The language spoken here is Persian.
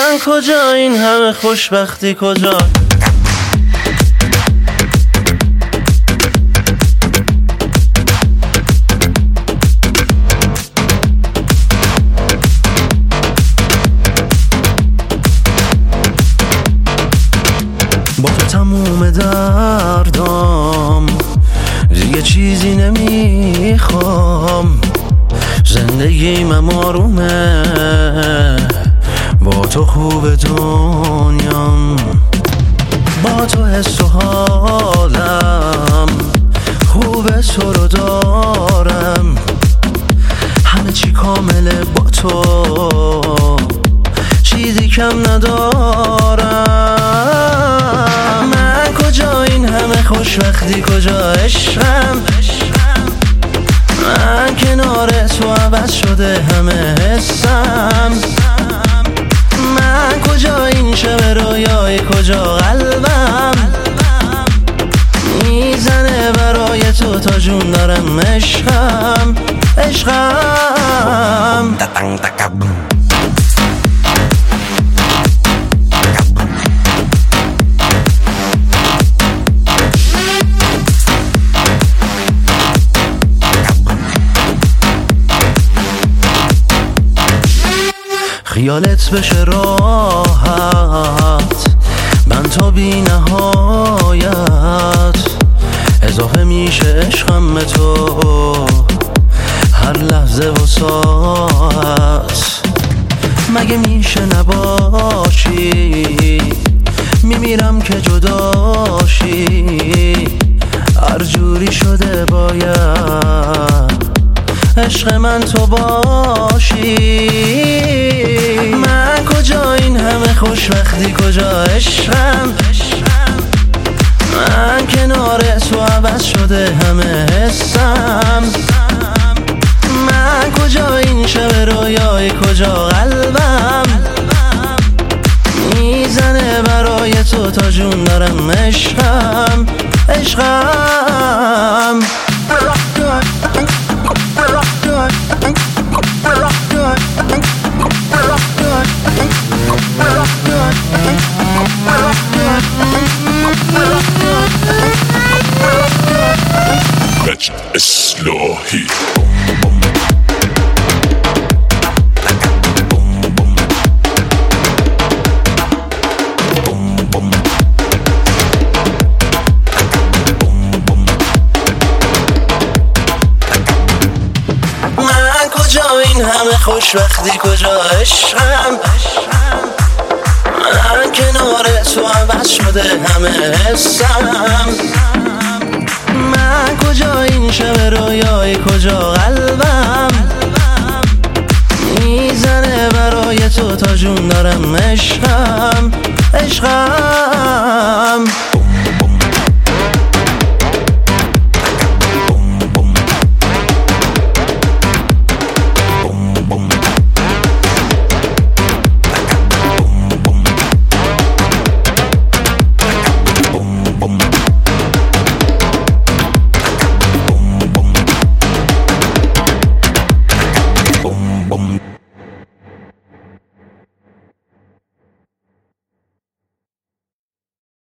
من کجا این همه خوشبختی کجا؟ با تو تموم دردام دیگه چیزی نمیخوام، زندگیم آرومه، با تو خوب دنیام، با تو حس و حالم خوبه، تو رو دارم، همه چی کامله با تو، چیزی کم ندارم. من کجا این همه خوشبختی کجا عشقم؟ من کنار تو عوض شده همه حسم. من کجا این شب رویای کجا قلبم میزنه برای تو تا جون دارم عشقم عشقم. خیالت بشه راحت، من تا بی نهایت اضافه میشه عشقم به تو، هر لحظه و ساعت. مگه میشه نباشی؟ میمیرم که جداشی، هر جوری شده باید عشق من تو باشی. من کجا این همه خوشبختی کجا عشقم؟ من کنار تو عوض شده همه حسم. من کجا این شب رویای کجا قلبم میزنه برای تو تا جون دارم عشقم عشقم. مجد اصلاحی این همه خوشبختی کجا عشقم؟ من کنار تو عوض شده همه حسم. من کجا این شب رویای کجا قلبم میزنه برای تو تا جون دارم عشقم عشقم.